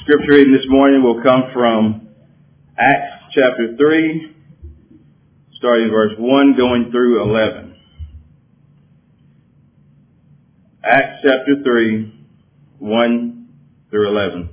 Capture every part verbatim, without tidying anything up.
Scripture reading this morning will come from Acts chapter three, starting verse one, going through eleven. Acts chapter three, one through eleven.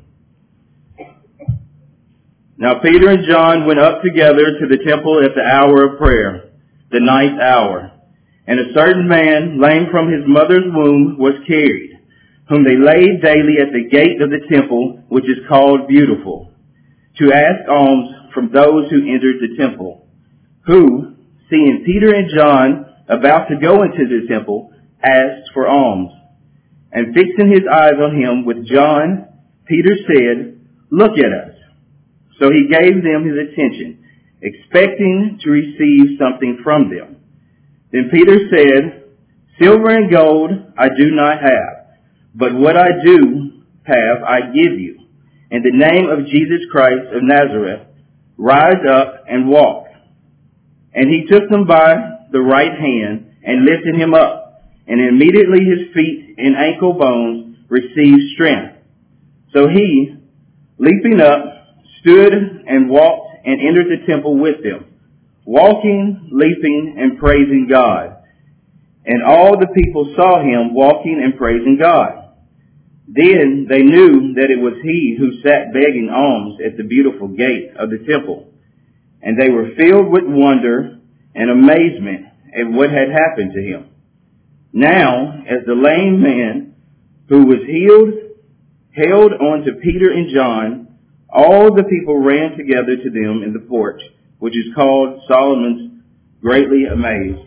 Now Peter and John went up together to the temple at the hour of prayer, the ninth hour. And a certain man, lame from his mother's womb, was carried, whom they laid daily at the gate of the temple, which is called Beautiful, to ask alms from those who entered the temple, who, seeing Peter and John about to go into the temple, asked for alms. And fixing his eyes on him with John, Peter said, "Look at us." So he gave them his attention, expecting to receive something from them. Then Peter said, "Silver and gold I do not have, but what I do have I give you. In the name of Jesus Christ of Nazareth, rise up and walk." And he took him by the right hand and lifted him up, and immediately his feet and ankle bones received strength. So he, leaping up, stood and walked and entered the temple with them, walking, leaping, and praising God. And all the people saw him walking and praising God. Then they knew that it was he who sat begging alms at the Beautiful gate of the temple. And they were filled with wonder and amazement at what had happened to him. Now, as the lame man who was healed held on to Peter and John, all the people ran together to them in the porch, which is called Solomon's, greatly amazed.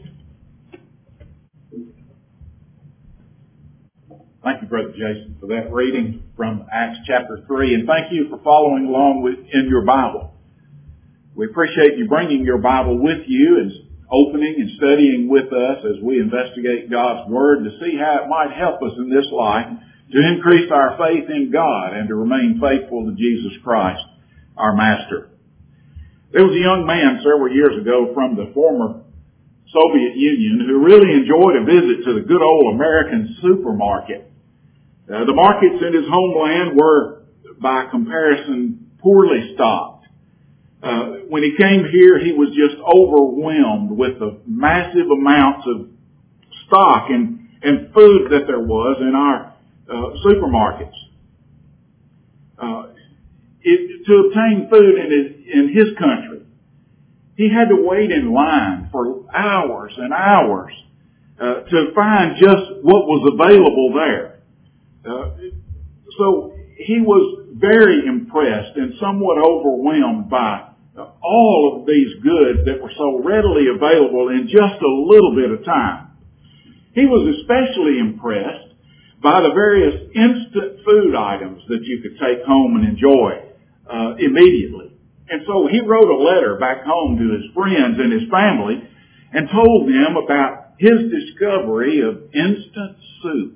Thank you, Brother Jason, for that reading from Acts chapter three, and thank you for following along with, in your Bible. We appreciate you bringing your Bible with you and opening and studying with us as we investigate God's Word to see how it might help us in this life to increase our faith in God and to remain faithful to Jesus Christ, our Master. There was a young man several years ago from the former Soviet Union who really enjoyed a visit to the good old American supermarket. Uh, the markets in his homeland were, by comparison, poorly stocked. Uh, when he came here, he was just overwhelmed with the massive amounts of stock and, and food that there was in our uh, supermarkets. Uh, it, to obtain food in his, in his country, he had to wait in line for hours and hours uh, to find just what was available there. Uh, so he was very impressed and somewhat overwhelmed by uh, all of these goods that were so readily available in just a little bit of time. He was especially impressed by the various instant food items that you could take home and enjoy uh, immediately. And so he wrote a letter back home to his friends and his family and told them about his discovery of instant soup.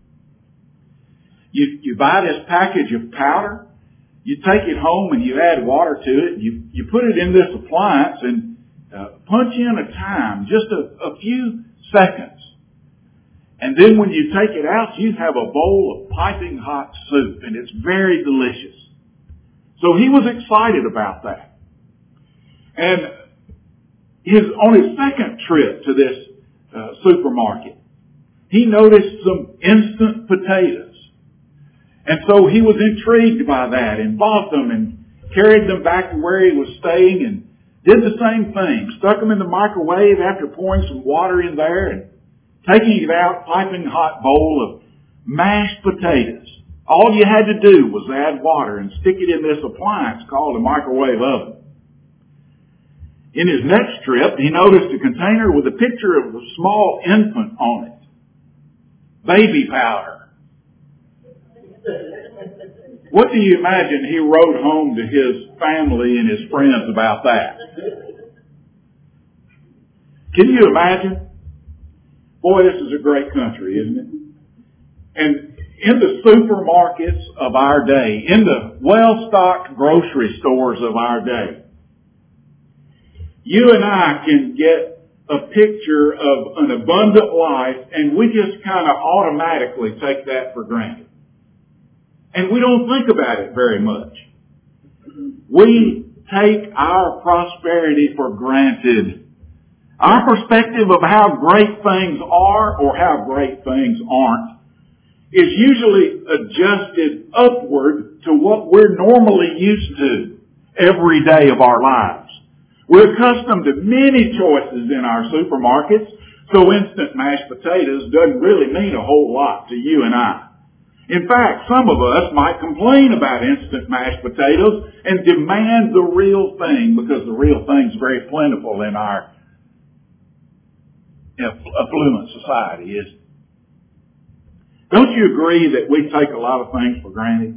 You, you buy this package of powder, you take it home and you add water to it, you, you put it in this appliance and uh, punch in a time, just a, a few seconds. And then when you take it out, you have a bowl of piping hot soup, and it's very delicious. So he was excited about that. And his, on his second trip to this uh, supermarket, he noticed some instant potatoes. And so he was intrigued by that and bought them and carried them back to where he was staying and did the same thing. Stuck them in the microwave after pouring some water in there and taking it out, piping hot bowl of mashed potatoes. All you had to do was add water and stick it in this appliance called a microwave oven. In his next trip, he noticed a container with a picture of a small infant on it. Baby powder. What do you imagine he wrote home to his family and his friends about that? Can you imagine? Boy, this is a great country, isn't it? And in the supermarkets of our day, in the well-stocked grocery stores of our day, you and I can get a picture of an abundant life, and we just kind of automatically take that for granted. And we don't think about it very much. We take our prosperity for granted. Our perspective of how great things are or how great things aren't is usually adjusted upward to what we're normally used to every day of our lives. We're accustomed to many choices in our supermarkets, so instant mashed potatoes doesn't really mean a whole lot to you and I. In fact, some of us might complain about instant mashed potatoes and demand the real thing because the real thing's very plentiful in our affluent society, isn't it? Don't you agree that we take a lot of things for granted?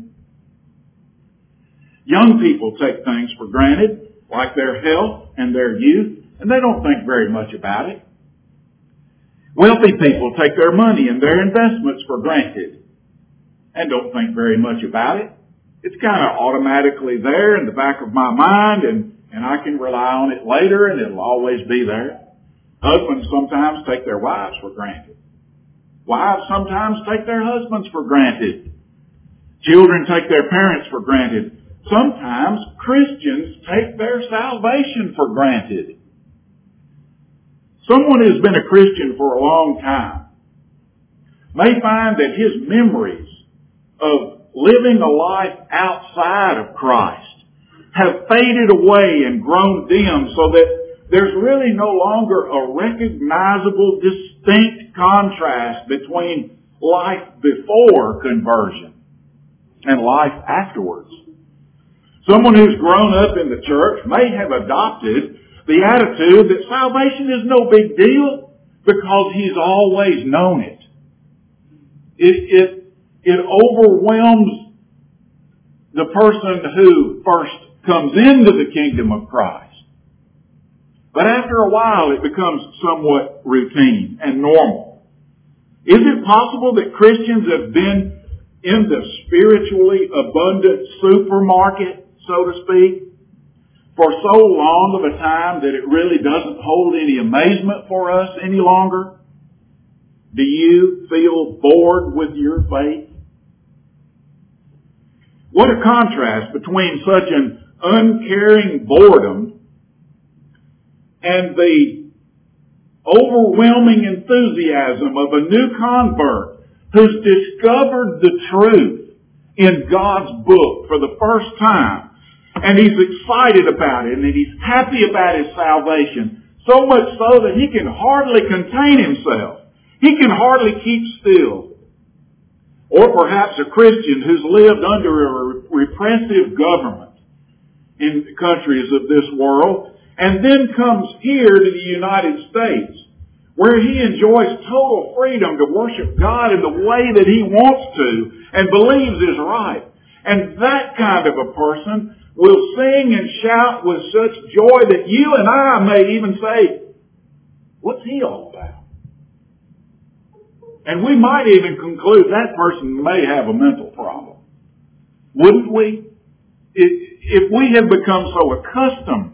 Young people take things for granted, like their health and their youth, and they don't think very much about it. Wealthy people take their money and their investments for granted and don't think very much about it. It's kind of automatically there in the back of my mind, and, and I can rely on it later, and it'll always be there. Husbands sometimes take their wives for granted. Wives sometimes take their husbands for granted. Children take their parents for granted. Sometimes Christians take their salvation for granted. Someone who's been a Christian for a long time may find that his memories of living a life outside of Christ have faded away and grown dim so that there's really no longer a recognizable, distinct contrast between life before conversion and life afterwards. Someone who's grown up in the church may have adopted the attitude that salvation is no big deal because he's always known it. It, it, it overwhelms the person who first comes into the kingdom of Christ. But after a while, it becomes somewhat routine and normal. Is it possible that Christians have been in the spiritually abundant supermarket, so to speak, for so long of a time that it really doesn't hold any amazement for us any longer? Do you feel bored with your faith? What a contrast between such an uncaring boredom and the overwhelming enthusiasm of a new convert who's discovered the truth in God's book for the first time. And he's excited about it, and he's happy about his salvation, so much so that he can hardly contain himself. He can hardly keep still. Or perhaps a Christian who's lived under a repressive government in the countries of this world, and then comes here to the United States, where he enjoys total freedom to worship God in the way that he wants to and believes is right. And that kind of a person will sing and shout with such joy that you and I may even say, what's he all about? And we might even conclude that person may have a mental problem. Wouldn't we? If we have become so accustomed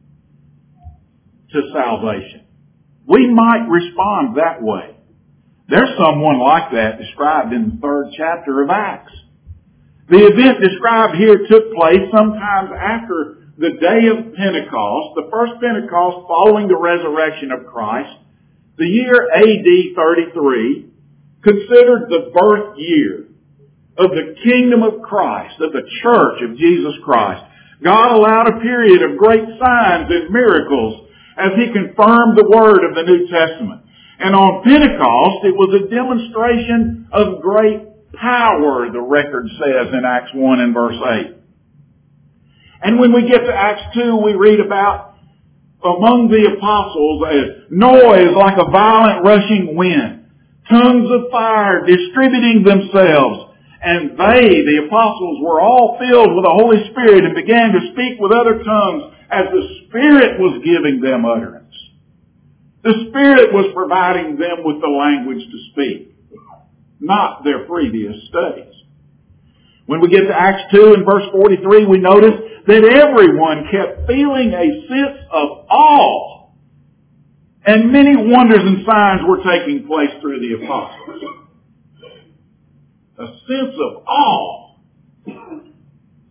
to salvation, we might respond that way. There's someone like that described in the third chapter of Acts. The event described here took place sometimes after the day of Pentecost, the first Pentecost following the resurrection of Christ, the year A D thirty-three, considered the birth year of the kingdom of Christ, of the church of Jesus Christ. God allowed a period of great signs and miracles as he confirmed the word of the New Testament. And on Pentecost, it was a demonstration of great power, the record says in Acts one and verse eight. And when we get to Acts two, we read about among the apostles a noise like a violent rushing wind, tongues of fire distributing themselves. And they, the apostles, were all filled with the Holy Spirit and began to speak with other tongues as the Spirit was giving them utterance. The Spirit was providing them with the language to speak, not their previous studies. When we get to Acts two and verse forty-three, we notice that everyone kept feeling a sense of awe. And many wonders and signs were taking place through the apostles. A sense of awe.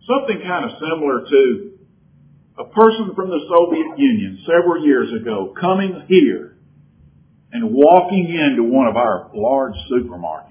something kind of similar to a person from the Soviet Union several years ago coming here and walking into one of our large supermarkets.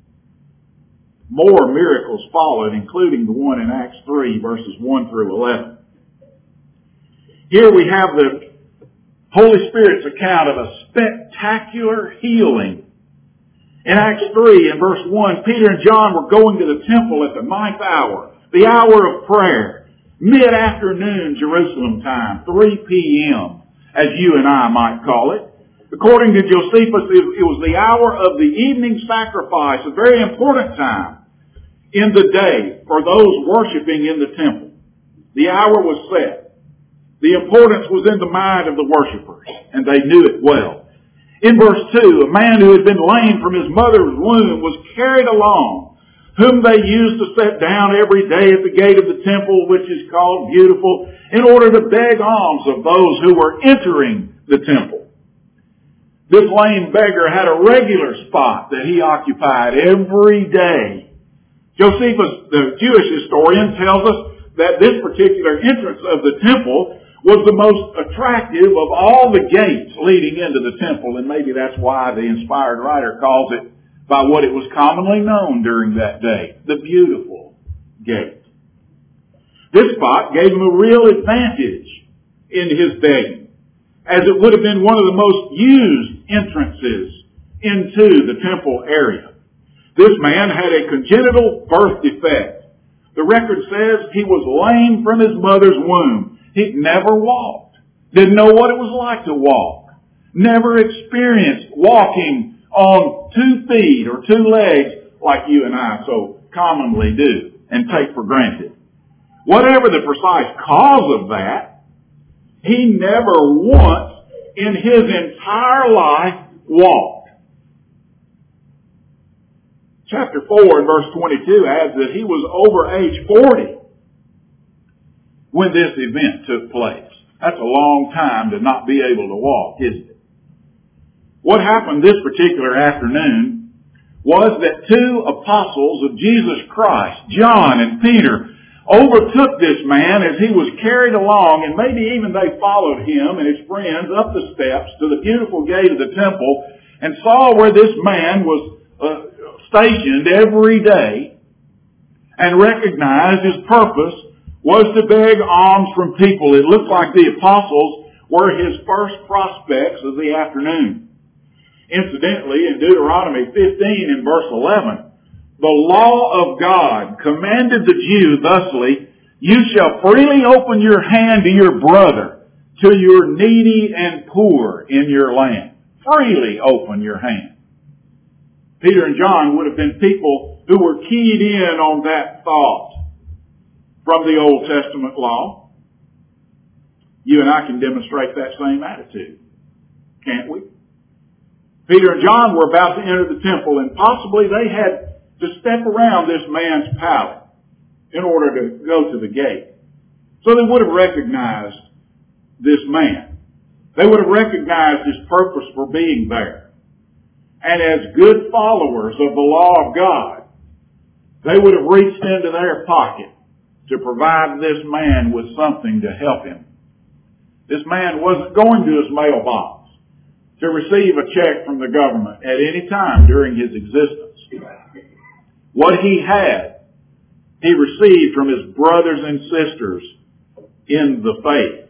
More miracles followed, including the one in Acts three, verses one through eleven. Here we have the Holy Spirit's account of a spectacular healing. In Acts three, in verse one, Peter and John were going to the temple at the ninth hour, the hour of prayer, mid-afternoon Jerusalem time, three p.m., as you and I might call it. According to Josephus, it was the hour of the evening sacrifice, a very important time in the day for those worshiping in the temple. The hour was set. The importance was in the mind of the worshipers, and they knew it well. In verse two, a man who had been lame from his mother's womb was carried along, whom they used to set down every day at the gate of the temple, which is called Beautiful, in order to beg alms of those who were entering the temple. This lame beggar had a regular spot that he occupied every day. Josephus, the Jewish historian, tells us that this particular entrance of the temple was the most attractive of all the gates leading into the temple, and maybe that's why the inspired writer calls it by what it was commonly known during that day, the Beautiful Gate. This spot gave him a real advantage in his begging, as it would have been one of the most used entrances into the temple area. This man had a congenital birth defect. The record says he was lame from his mother's womb. He'd never walked. Didn't know what it was like to walk. Never experienced walking on two feet or two legs like you and I so commonly do and take for granted. Whatever the precise cause of that, he never once in his entire life walked. Chapter four and verse twenty-two adds that he was over age forty when this event took place. That's a long time to not be able to walk, isn't it? What happened this particular afternoon was that two apostles of Jesus Christ, John and Peter, overtook this man as he was carried along, and maybe even they followed him and his friends up the steps to the Beautiful Gate of the temple and saw where this man was uh, stationed every day and recognized his purpose was to beg alms from people. It looked like the apostles were his first prospects of the afternoon. Incidentally, in Deuteronomy fifteen in verse eleven, the law of God commanded the Jew thusly, you shall freely open your hand to your brother, to your needy and poor in your land. Freely open your hand. Peter and John would have been people who were keyed in on that thought from the Old Testament law. You and I can demonstrate that same attitude, can't we? Peter and John were about to enter the temple, and possibly they had to step around this man's pallet in order to go to the gate. So they would have recognized this man. They would have recognized his purpose for being there. And as good followers of the law of God, they would have reached into their pocket to provide this man with something to help him. This man wasn't going to his mailbox to receive a check from the government at any time during his existence. What he had, he received from his brothers and sisters in the faith.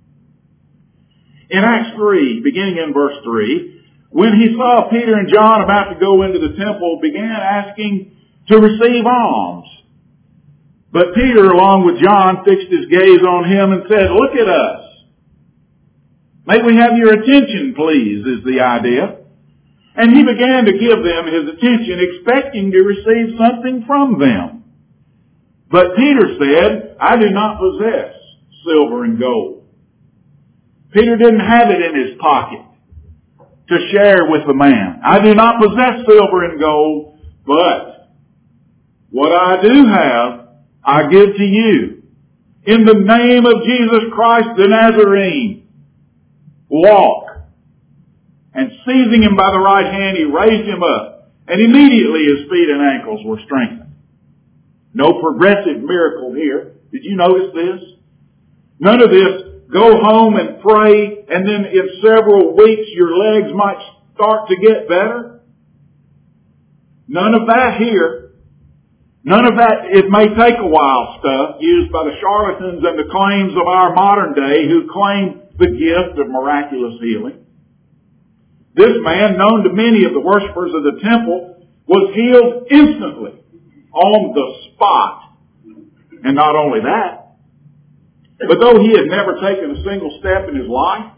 In Acts three, beginning in verse three, when he saw Peter and John about to go into the temple, began asking to receive alms. But Peter, along with John, fixed his gaze on him and said, look at us. May we have your attention, please, is the idea. And he began to give them his attention, expecting to receive something from them. But Peter said, I do not possess silver and gold. Peter didn't have it in his pocket to share with the man. I do not possess silver and gold, but what I do have, I give to you. In the name of Jesus Christ the Nazarene, walk. And seizing him by the right hand, he raised him up. And immediately his feet and ankles were strengthened. No progressive miracle here. Did you notice this? None of this, go home and pray, and then in several weeks your legs might start to get better. None of that here. None of that, it may take a while stuff used by the charlatans and the claims of our modern day who claim the gift of miraculous healing. This man, known to many of the worshipers of the temple, was healed instantly, on the spot. And not only that, but though he had never taken a single step in his life,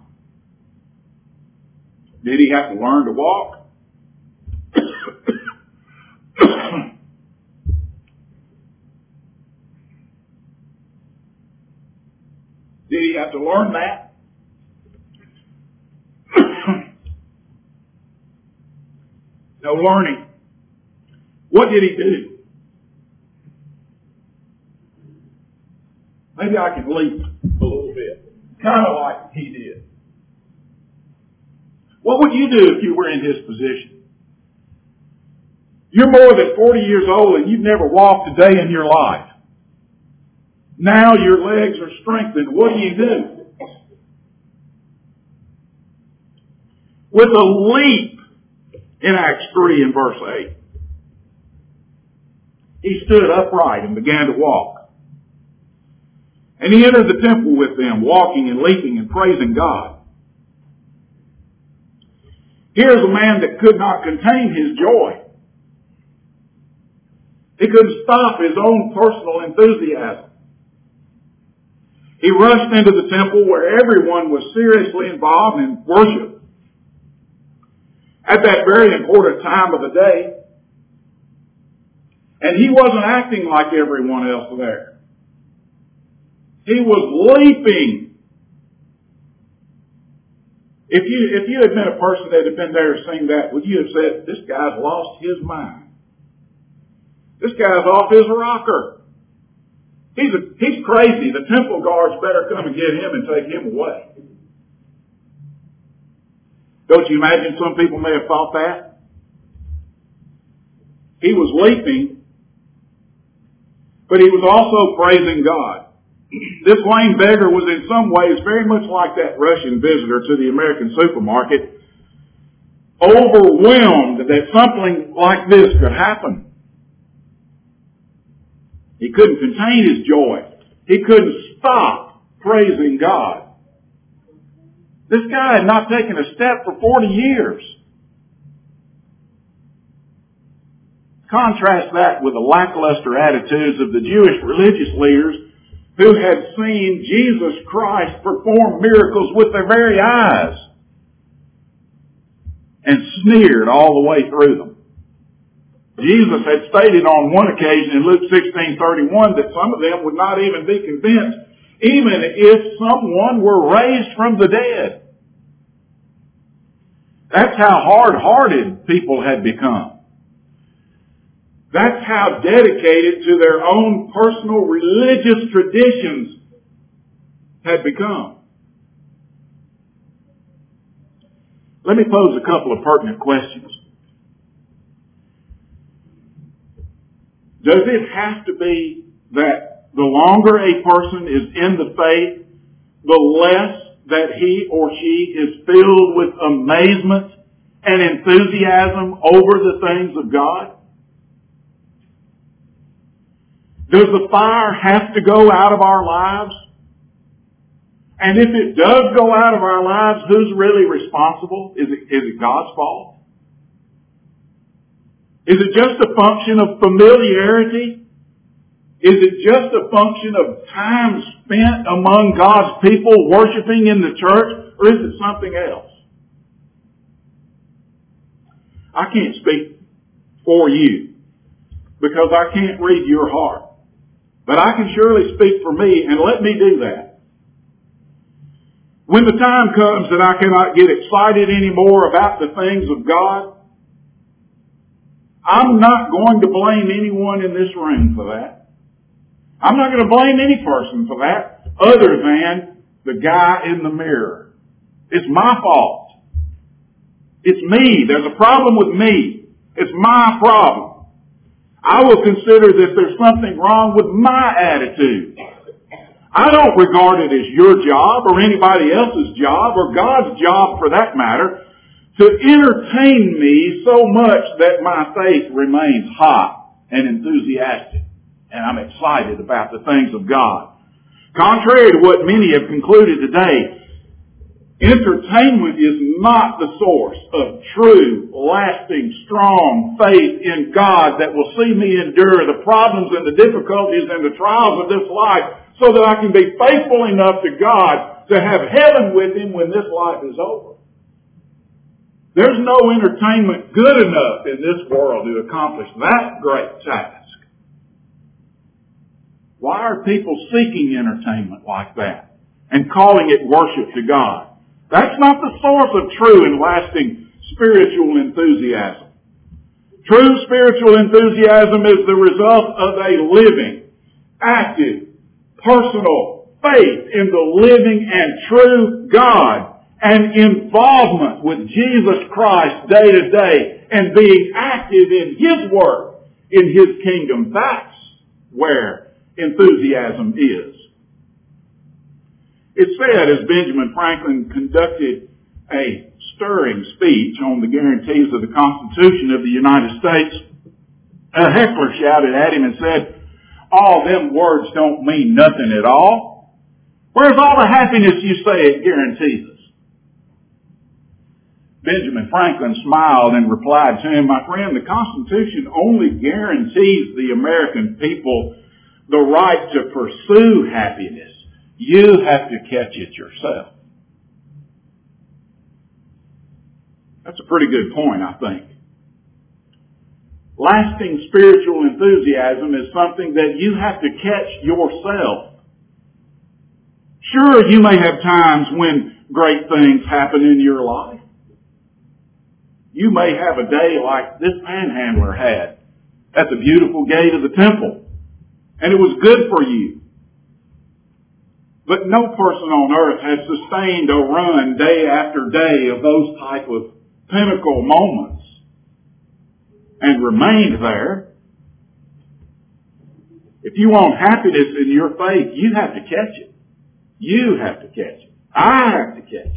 did he have to learn to walk? Did he have to learn that? No learning. What did he do? Maybe I can leap a little bit. Kind of like he did. What would you do if you were in his position? You're more than forty years old and you've never walked a day in your life. Now your legs are strengthened. What do you do? With a leap in Acts three and verse eight, he stood upright and began to walk. And he entered the temple with them, walking and leaping and praising God. Here's a man that could not contain his joy. He couldn't stop his own personal enthusiasm. He rushed into the temple where everyone was seriously involved in worship. At that very important time of the day. And he wasn't acting like everyone else there. He was leaping. If you, if you had been a person that had been there and seen that, would you have said, this guy's lost his mind? This guy's off his rocker. He's a, he's crazy. The temple guards better come and get him and take him away. Don't you imagine some people may have thought that? He was leaping, but he was also praising God. This lame beggar was in some ways very much like that Russian visitor to the American supermarket, overwhelmed that something like this could happen. He couldn't contain his joy. He couldn't stop praising God. This guy had not taken a step for forty years. Contrast that with the lackluster attitudes of the Jewish religious leaders who had seen Jesus Christ perform miracles with their very eyes and sneered all the way through them. Jesus had stated on one occasion in Luke sixteen thirty-one that some of them would not even be convinced even if someone were raised from the dead. That's how hard-hearted people had become. That's how dedicated to their own personal religious traditions had become. Let me pose a couple of pertinent questions. Does it have to be that the longer a person is in the faith, the less that he or she is filled with amazement and enthusiasm over the things of God? Does the fire have to go out of our lives? And if it does go out of our lives, who's really responsible? Is it, is it God's fault? Is it just a function of familiarity? Is it just a function of time spent among God's people worshiping in the church? Or is it something else? I can't speak for you because I can't read your heart. But I can surely speak for me, and let me do that. When the time comes that I cannot get excited anymore about the things of God, I'm not going to blame anyone in this room for that. I'm not going to blame any person for that other than the guy in the mirror. It's my fault. It's me. There's a problem with me. It's my problem. I will consider that there's something wrong with my attitude. I don't regard it as your job or anybody else's job or God's job for that matter to entertain me so much that my faith remains hot and enthusiastic and I'm excited about the things of God. Contrary to what many have concluded today, entertainment is not the source of true, lasting, strong faith in God that will see me endure the problems and the difficulties and the trials of this life so that I can be faithful enough to God to have heaven with Him when this life is over. There's no entertainment good enough in this world to accomplish that great task. Why are people seeking entertainment like that and calling it worship to God? That's not the source of true and lasting spiritual enthusiasm. True spiritual enthusiasm is the result of a living, active, personal faith in the living and true God and involvement with Jesus Christ day to day and being active in His work in His kingdom. That's where enthusiasm is. It said as Benjamin Franklin conducted a stirring speech on the guarantees of the Constitution of the United States, a heckler shouted at him and said, "All them words don't mean nothing at all. Where's all the happiness you say it guarantees us?" Benjamin Franklin smiled and replied to him, "My friend, the Constitution only guarantees the American people the right to pursue happiness. You have to catch it yourself." That's a pretty good point, I think. Lasting spiritual enthusiasm is something that you have to catch yourself. Sure, you may have times when great things happen in your life. You may have a day like this panhandler had at the beautiful gate of the temple, and it was good for you. But no person on earth has sustained a run day after day of those type of pinnacle moments and remained there. If you want happiness in your faith, you have to catch it. You have to catch it. I have to catch it.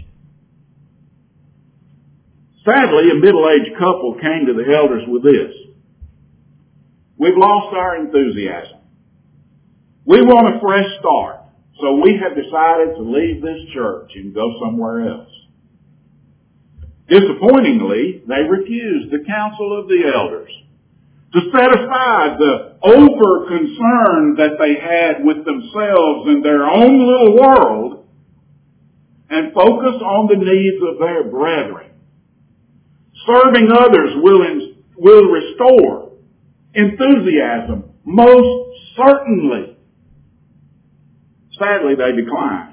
Sadly, a middle-aged couple came to the elders with this: "We've lost our enthusiasm. We want a fresh start, so we have decided to leave this church and go somewhere else." Disappointingly, they refused the counsel of the elders to set aside the over-concern that they had with themselves and their own little world and focus on the needs of their brethren. Serving others will, in, will restore enthusiasm, most certainly. Sadly, they declined.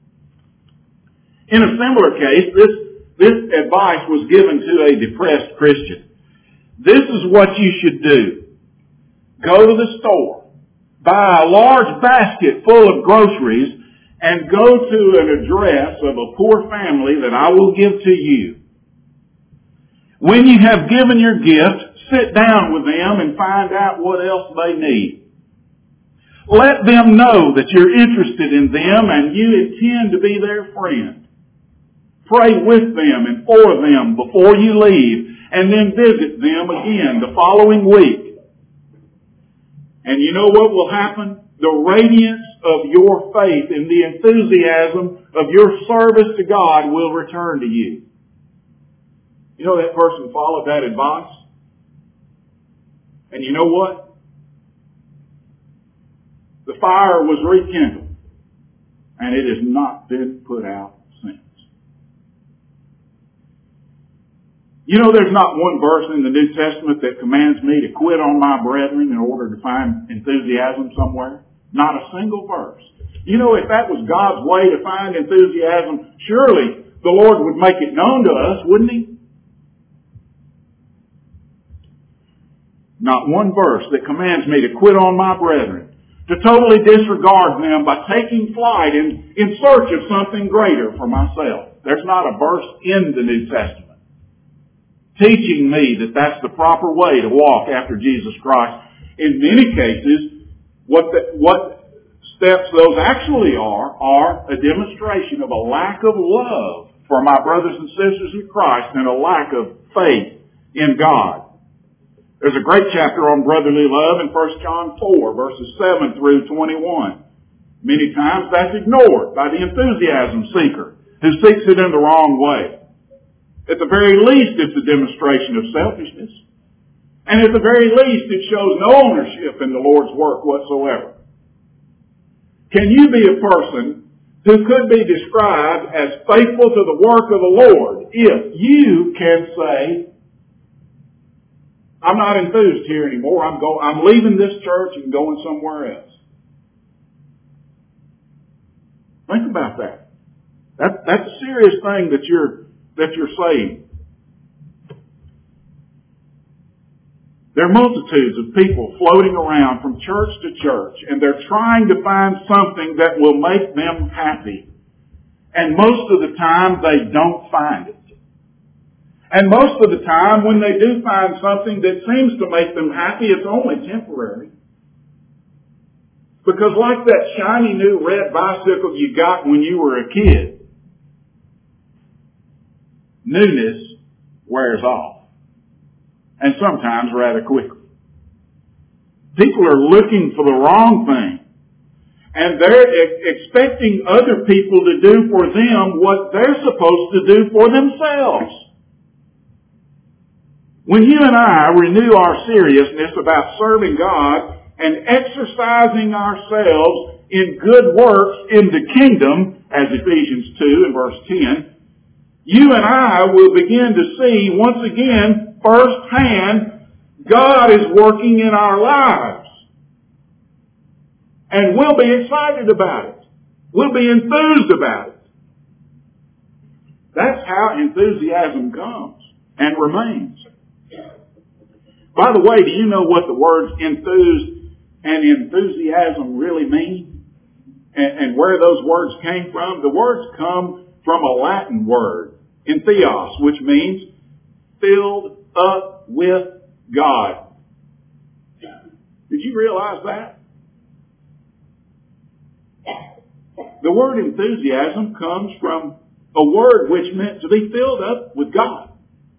In a similar case, this, this advice was given to a depressed Christian. "This is what you should do. Go to the store, buy a large basket full of groceries, and go to an address of a poor family that I will give to you. When you have given your gift, sit down with them and find out what else they need. Let them know that you're interested in them and you intend to be their friend. Pray with them and for them before you leave, and then visit them again the following week. And you know what will happen? The radiance of your faith and the enthusiasm of your service to God will return to you." You know, that person followed that advice. And you know what? The fire was rekindled, and it has not been put out since. You know, there's not one verse in the New Testament that commands me to quit on my brethren in order to find enthusiasm somewhere. Not a single verse. You know, if that was God's way to find enthusiasm, surely the Lord would make it known to us, wouldn't He? Not one verse that commands me to quit on my brethren, to totally disregard them by taking flight in, in search of something greater for myself. There's not a verse in the New Testament teaching me that that's the proper way to walk after Jesus Christ. In many cases, what the, what steps those actually are, are a demonstration of a lack of love for my brothers and sisters in Christ and a lack of faith in God. There's a great chapter on brotherly love in First John four, verses seven through twenty-one. Many times that's ignored by the enthusiasm seeker who seeks it in the wrong way. At the very least, it's a demonstration of selfishness. And at the very least, it shows no ownership in the Lord's work whatsoever. Can you be a person who could be described as faithful to the work of the Lord if you can say, I'm not enthused here anymore. I'm go, I'm leaving this church and going somewhere else. Think about that. That that's a serious thing that you're that you're saying. There are multitudes of people floating around from church to church, and they're trying to find something that will make them happy. And most of the time, they don't find it. And most of the time, when they do find something that seems to make them happy, it's only temporary. Because like that shiny new red bicycle you got when you were a kid, newness wears off. And sometimes rather quickly. People are looking for the wrong thing. And they're ex- expecting other people to do for them what they're supposed to do for themselves. When you and I renew our seriousness about serving God and exercising ourselves in good works in the kingdom, as Ephesians two and verse ten, you and I will begin to see once again firsthand God is working in our lives. And we'll be excited about it. We'll be enthused about it. That's how enthusiasm comes and remains. By the way, do you know what the words enthused and enthusiasm really mean? And, and where those words came from? The words come from a Latin word, entheos, which means filled up with God. Did you realize that? The word enthusiasm comes from a word which meant to be filled up with God.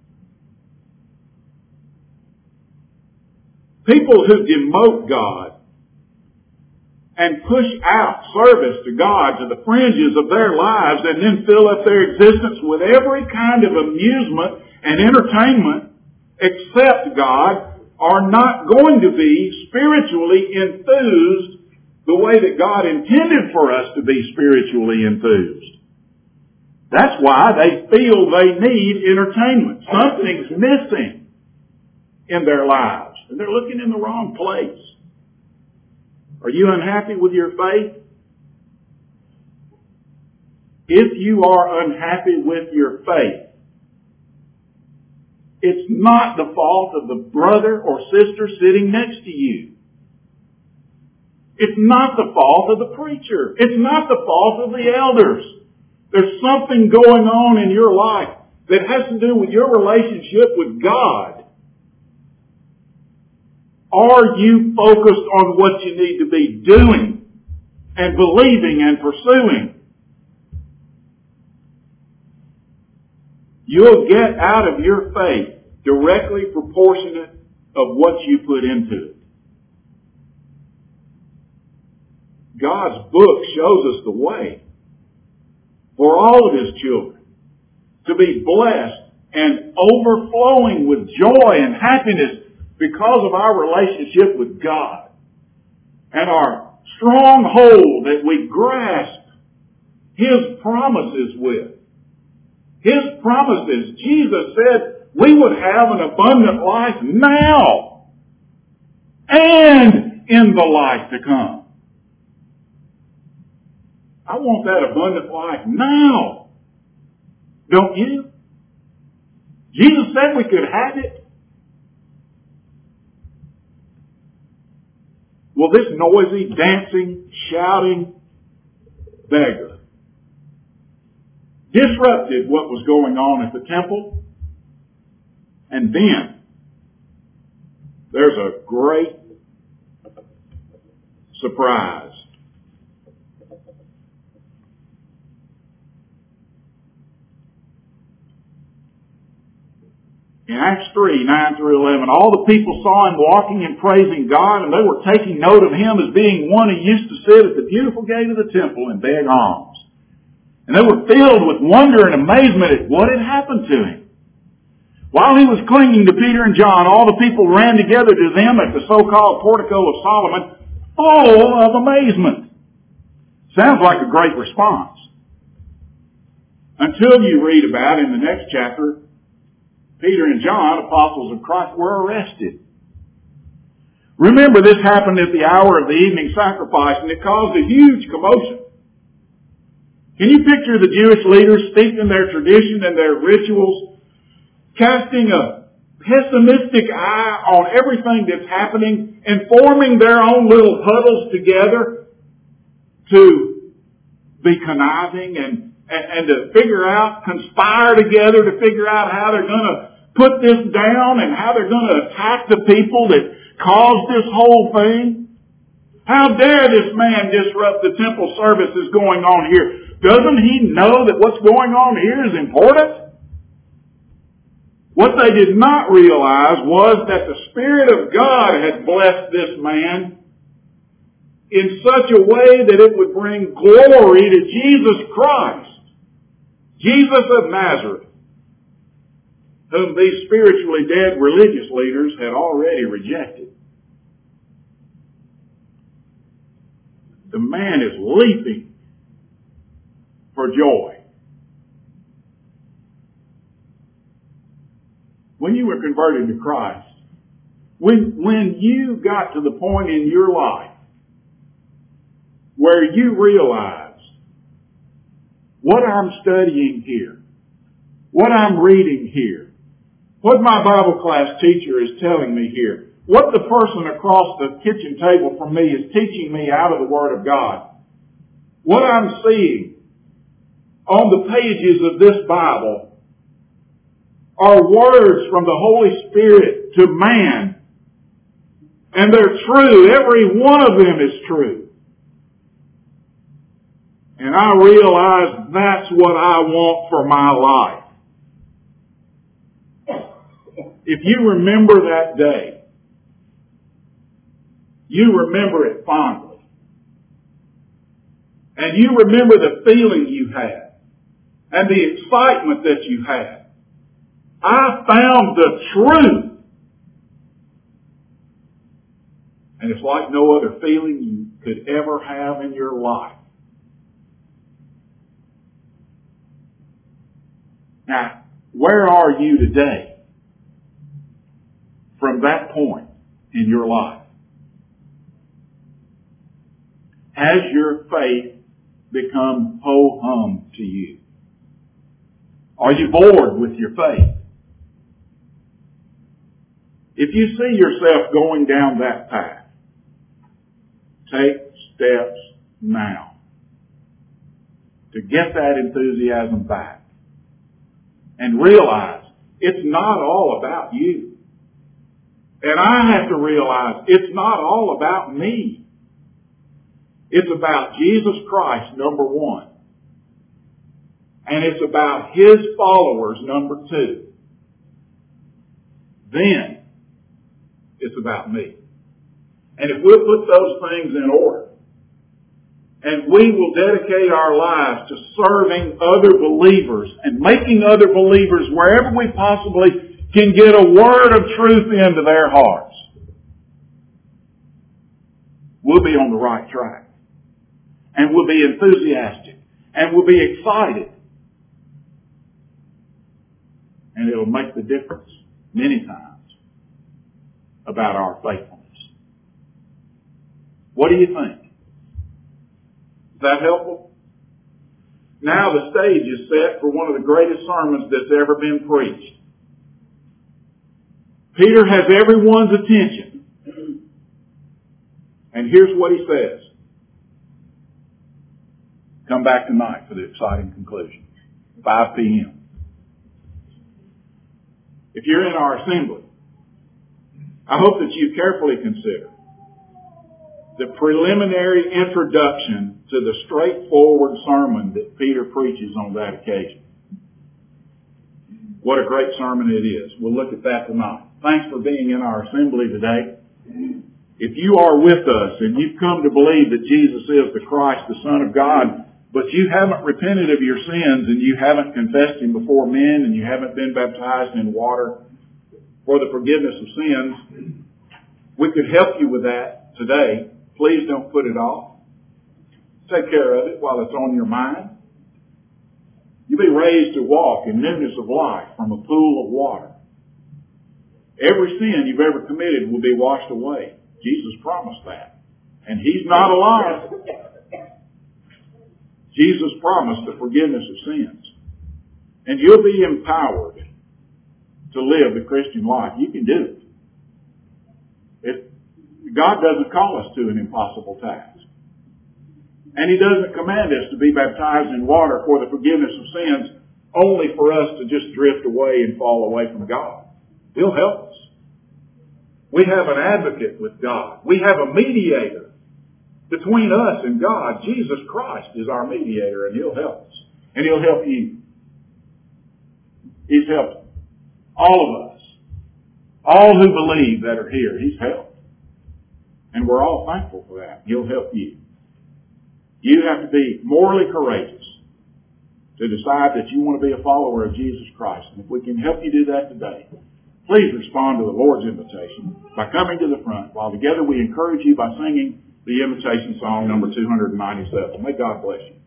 People who demote God and push out service to God to the fringes of their lives and then fill up their existence with every kind of amusement and entertainment except God are not going to be spiritually enthused the way that God intended for us to be spiritually enthused. That's why they feel they need entertainment. Something's missing in their lives. And they're looking in the wrong place. Are you unhappy with your faith? If you are unhappy with your faith, it's not the fault of the brother or sister sitting next to you. It's not the fault of the preacher. It's not the fault of the elders. There's something going on in your life that has to do with your relationship with God. Are you focused on what you need to be doing and believing and pursuing? You'll get out of your faith directly proportionate of what you put into it. God's book shows us the way for all of His children to be blessed and overflowing with joy and happiness because of our relationship with God and our strong hold that we grasp His promises with. His promises. Jesus said we would have an abundant life now and in the life to come. I want that abundant life now. Don't you? Jesus said we could have it. Well, this noisy, dancing, shouting beggar disrupted what was going on at the temple. And then there's a great surprise. In Acts three, nine through eleven, all the people saw him walking and praising God, and they were taking note of him as being one who used to sit at the beautiful gate of the temple and beg alms. And they were filled with wonder and amazement at what had happened to him. While he was clinging to Peter and John, all the people ran together to them at the so-called portico of Solomon, full of amazement. Sounds like a great response. Until you read about, in the next chapter, Peter and John, apostles of Christ, were arrested. Remember, this happened at the hour of the evening sacrifice, and it caused a huge commotion. Can you picture the Jewish leaders steeped in their tradition and their rituals, casting a pessimistic eye on everything that's happening and forming their own little huddles together to be conniving and And, and to figure out, conspire together to figure out how they're going to put this down and how they're going to attack the people that caused this whole thing? How dare this man disrupt the temple services going on here? Doesn't he know that what's going on here is important? What they did not realize was that the Spirit of God had blessed this man in such a way that it would bring glory to Jesus Christ, Jesus of Nazareth, whom these spiritually dead religious leaders had already rejected. The man is leaping for joy. When you were converted to Christ, when, when you got to the point in your life where you realize what I'm studying here, what I'm reading here, what my Bible class teacher is telling me here, what the person across the kitchen table from me is teaching me out of the Word of God, what I'm seeing on the pages of this Bible are words from the Holy Spirit to man, and they're true. Every one of them is true. And I realize that's what I want for my life. If you remember that day, you remember it fondly. And you remember the feeling you had and the excitement that you had. I found the truth. And it's like no other feeling you could ever have in your life. Now, where are you today from that point in your life? Has your faith become ho-hum to you? Are you bored with your faith? If you see yourself going down that path, take steps now to get that enthusiasm back. And realize it's not all about you. And I have to realize it's not all about me. It's about Jesus Christ, number one. And it's about His followers, number two. Then it's about me. And if we'll put those things in order, and we will dedicate our lives to serving other believers and making other believers wherever we possibly can get a word of truth into their hearts, we'll be on the right track. And we'll be enthusiastic. And we'll be excited. And it'll make the difference many times about our faithfulness. What do you think? Is that helpful? Now the stage is set for one of the greatest sermons that's ever been preached. Peter has everyone's attention. And here's what he says. Come back tonight for the exciting conclusion. five p.m. If you're in our assembly, I hope that you carefully consider the preliminary introduction to the straightforward sermon that Peter preaches on that occasion. What a great sermon it is. We'll look at that tonight. Thanks for being in our assembly today. If you are with us and you've come to believe that Jesus is the Christ, the Son of God, but you haven't repented of your sins and you haven't confessed Him before men and you haven't been baptized in water for the forgiveness of sins, we could help you with that today. Please don't put it off. Take care of it while it's on your mind. You'll be raised to walk in newness of life from a pool of water. Every sin you've ever committed will be washed away. Jesus promised that. And He's not a liar. Jesus promised the forgiveness of sins. And you'll be empowered to live the Christian life. You can do it. If God doesn't call us to an impossible task. And He doesn't command us to be baptized in water for the forgiveness of sins only for us to just drift away and fall away from God. He'll help us. We have an advocate with God. We have a mediator between us and God. Jesus Christ is our mediator, and He'll help us. And He'll help you. He's helped all of us. All who believe that are here, He's helped. And we're all thankful for that. He'll help you. You have to be morally courageous to decide that you want to be a follower of Jesus Christ. And if we can help you do that today, please respond to the Lord's invitation by coming to the front while together we encourage you by singing the invitation song number two hundred ninety-seven. May God bless you.